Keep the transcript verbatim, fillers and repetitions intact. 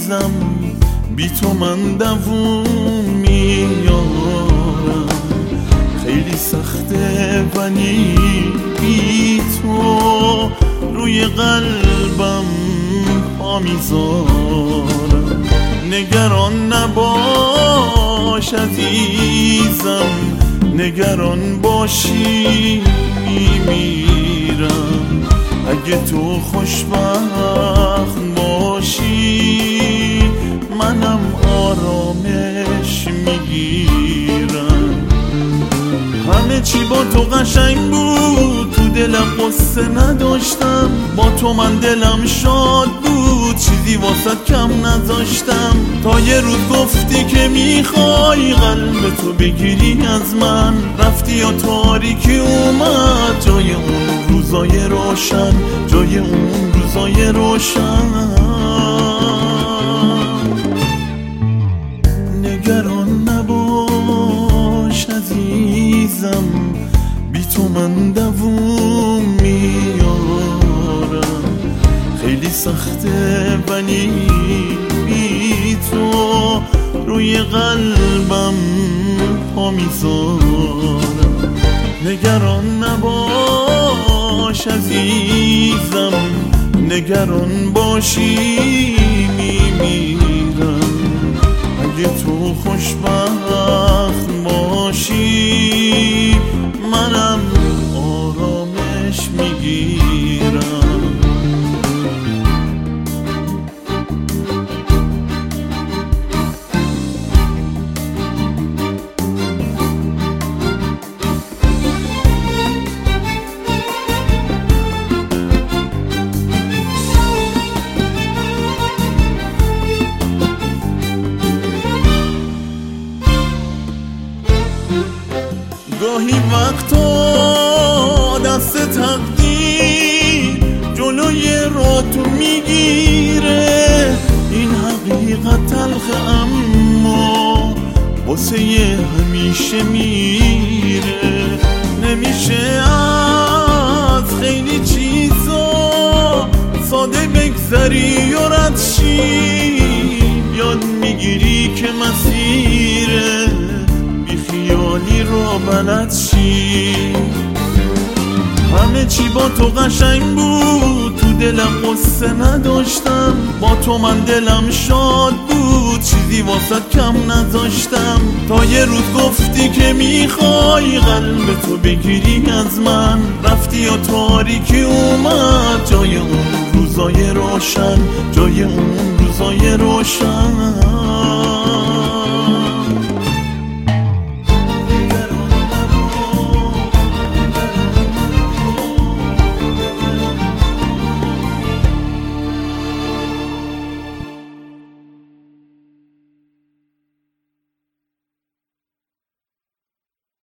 عزیزم، بی تو من دووم میارم. خیلی سخته ولی بی تو روی قلبم پا میذارم. نگران نباش عزیزم، نگران باشی میمیرم. اگه تو خوشبخت باشی منم آرامش میگیرم. همه چی با تو قشنگ بود، تو دلم قصه نداشتم. با تو من دلم شاد بود، چیزی واسط کم نذاشتم. تا یه روز گفتی که میخوای قلب تو بگیری از من، رفتی یا تاریکی اومد جای اون روزای روشن، جای اون روزای روشن. نگران نباش عزیزم، بی تو من دووم میارم. خیلی سخته ولی بی تو روی قلبم پا میذارم. نگران نباش عزیزم، نگران باشی میمیرم. اگه تو خوشبخت باشی منم آرامش میگیرم. گاهی وقتا دست تقدیر جلوی را تو میگیره. این حقیقت تلخه اما واسه همیشه میره. نمیشه از خیلی چیزا ساده بگذری و رد شی. یاد میگیری که مسیره خیالی رو بلد شی. همه چی با تو قشنگ بود، تو دلم قصه نداشتم. با تو من دلم شاد بود، چیزی واسط کم نذاشتم. تا یه روز گفتی که میخوای قلب تو بگیری از من، رفتی یا تاریکی اومد جای اون روزای روشن، جای اون روزای روشن.